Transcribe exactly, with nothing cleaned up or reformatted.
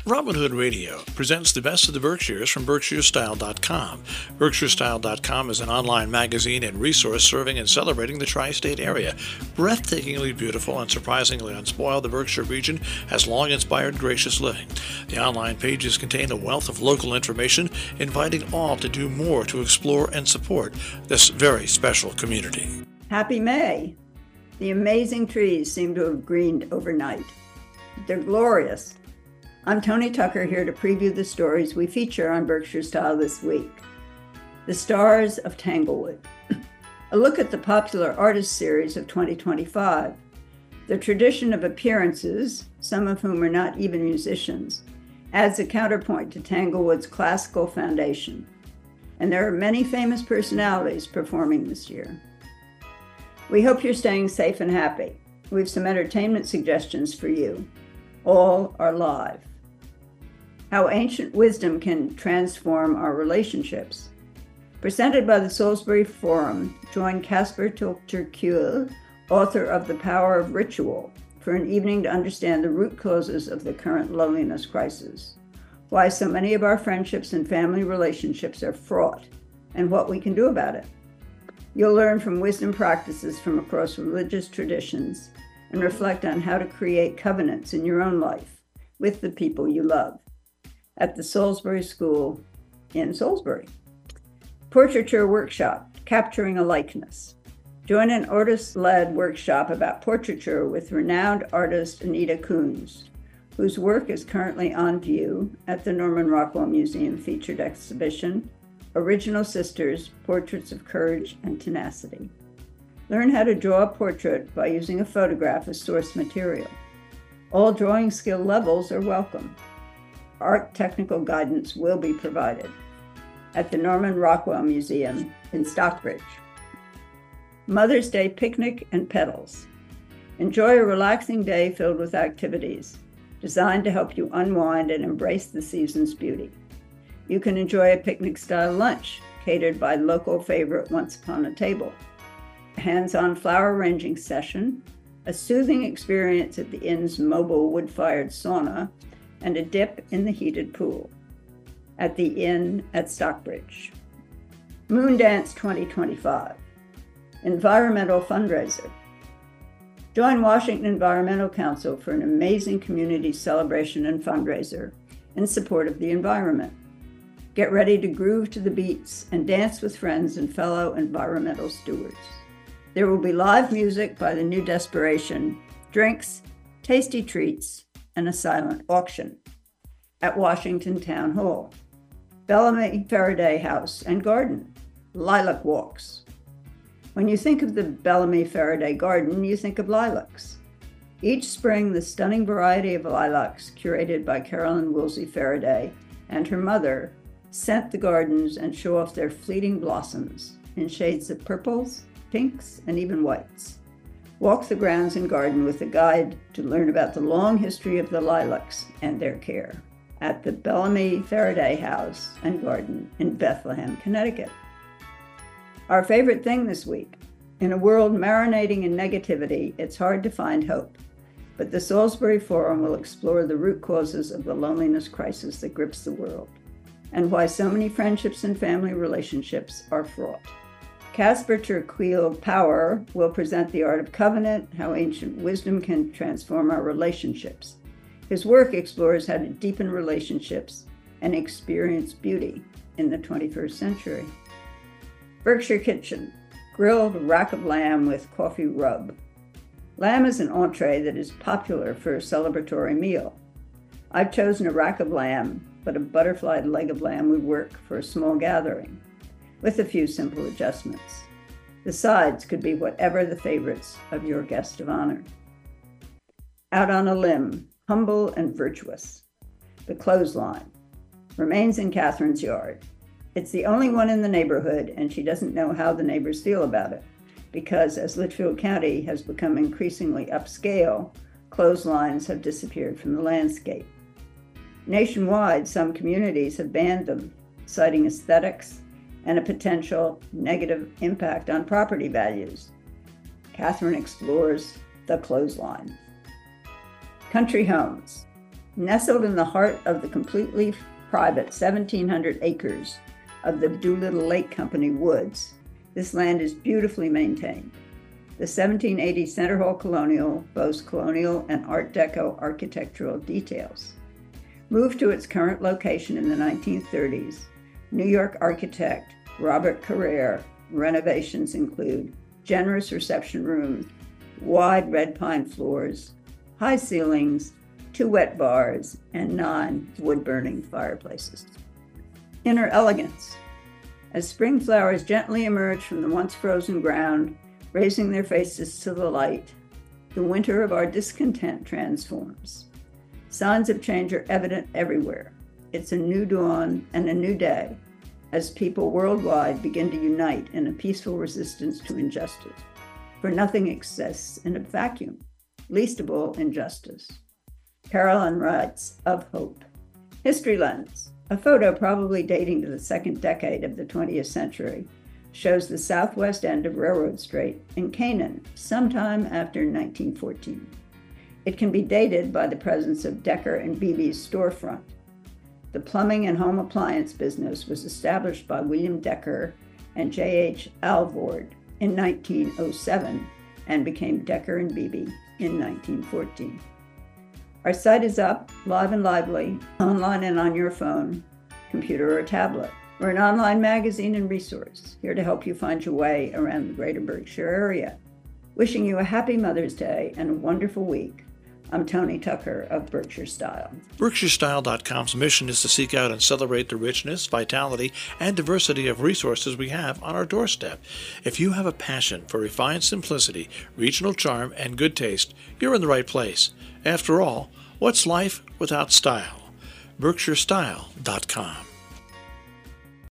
Robin Hood Radio presents the best of the Berkshires from Berkshire Style dot com. Berkshire Style dot com is an online magazine and resource serving and celebrating the tri-state area. Breathtakingly beautiful and surprisingly unspoiled, the Berkshire region has long inspired gracious living. The online pages contain a wealth of local information, inviting all to do more to explore and support this very special community. Happy May! The amazing trees seem to have greened overnight. They're glorious. I'm Tony Tucker, here to preview the stories we feature on Berkshire Style this week. The Stars of Tanglewood. A look at the popular artist series of twenty twenty-five. The tradition of appearances, some of whom are not even musicians, adds a counterpoint to Tanglewood's classical foundation. And there are many famous personalities performing this year. We hope you're staying safe and happy. We have some entertainment suggestions for you. All are live. How ancient wisdom can transform our relationships. Presented by the Salisbury Forum, join Casper ter Kuile, author of The Power of Ritual, for an evening to understand the root causes of the current loneliness crisis, why so many of our friendships and family relationships are fraught, and what we can do about it. You'll learn from wisdom practices from across religious traditions and reflect on how to create covenants in your own life with the people you love at the Salisbury School in Salisbury. Portraiture Workshop, Capturing a Likeness. Join an artist-led workshop about portraiture with renowned artist Anita Kunz, whose work is currently on view at the Norman Rockwell Museum featured exhibition, Original Sisters, Portraits of Courage and Tenacity. Learn how to draw a portrait by using a photograph as source material. All drawing skill levels are welcome. Art technical guidance will be provided at the Norman Rockwell Museum in Stockbridge. Mother's Day Picnic and Petals. Enjoy a relaxing day filled with activities designed to help you unwind and embrace the season's beauty. You can enjoy a picnic-style lunch catered by local favorite Once Upon a Table, a hands-on flower arranging session, a soothing experience at the inn's mobile wood-fired sauna, and a dip in the heated pool at the Inn at Stockbridge. Moon Dance twenty twenty-five, Environmental Fundraiser. Join Washington Environmental Council for an amazing community celebration and fundraiser in support of the environment. Get ready to groove to the beats and dance with friends and fellow environmental stewards. There will be live music by the New Desperation, drinks, tasty treats, and a silent auction at Washington Town Hall. Bellamy Faraday House and Garden, lilac walks. When you think of the Bellamy Faraday Garden, you think of lilacs. Each spring, the stunning variety of lilacs curated by Carolyn Woolsey Faraday and her mother scent the gardens and show off their fleeting blossoms in shades of purples, pinks, and even whites. Walk the grounds and garden with a guide to learn about the long history of the lilacs and their care at the Bellamy Faraday House and Garden in Bethlehem, Connecticut. Our favorite thing this week. In a world marinating in negativity, it's hard to find hope. But the Salisbury Forum will explore the root causes of the loneliness crisis that grips the world, and why so many friendships and family relationships are fraught. Casper ter Kuile Power will present the art of covenant, how ancient wisdom can transform our relationships. His work explores how to deepen relationships and experience beauty in the twenty-first century. Berkshire Kitchen, grilled rack of lamb with coffee rub. Lamb is an entree that is popular for a celebratory meal. I've chosen a rack of lamb, but a butterflied leg of lamb would work for a small gathering, with a few simple adjustments. The sides could be whatever the favorites of your guest of honor. Out on a limb, humble and virtuous. The clothesline remains in Catherine's yard. It's the only one in the neighborhood, and she doesn't know how the neighbors feel about it, because as Litchfield County has become increasingly upscale, clotheslines have disappeared from the landscape. Nationwide, some communities have banned them, citing aesthetics and a potential negative impact on property values. Catherine explores the clothesline. Country homes. Nestled in the heart of the completely private seventeen hundred acres of the Doolittle Lake Company woods, this land is beautifully maintained. The seventeen eighty Center Hall Colonial boasts colonial and Art Deco architectural details. Moved to its current location in the nineteen thirties, New York architect Robert Carrere renovations include generous reception rooms, wide red pine floors, high ceilings, two wet bars, and nine wood-burning fireplaces. Inner elegance. As spring flowers gently emerge from the once frozen ground, raising their faces to the light, the winter of our discontent transforms. Signs of change are evident everywhere. It's a new dawn and a new day as people worldwide begin to unite in a peaceful resistance to injustice. For nothing exists in a vacuum, least of all injustice. Carolyn writes of hope. History lens. A photo probably dating to the second decade of the twentieth century shows the southwest end of Railroad Street in Canaan sometime after nineteen fourteen. It can be dated by the presence of Decker and Beebe's storefront. The plumbing and home appliance business was established by William Decker and J H Alvord in nineteen oh seven and became Decker and Beebe in nineteen fourteen. Our site is up, live and lively, online and on your phone, computer, or tablet. We're an online magazine and resource, here to help you find your way around the greater Berkshire area. Wishing you a happy Mother's Day and a wonderful week. I'm Tony Tucker of Berkshire Style. Berkshire Style dot com's mission is to seek out and celebrate the richness, vitality, and diversity of resources we have on our doorstep. If you have a passion for refined simplicity, regional charm, and good taste, you're in the right place. After all, what's life without style? Berkshire Style dot com.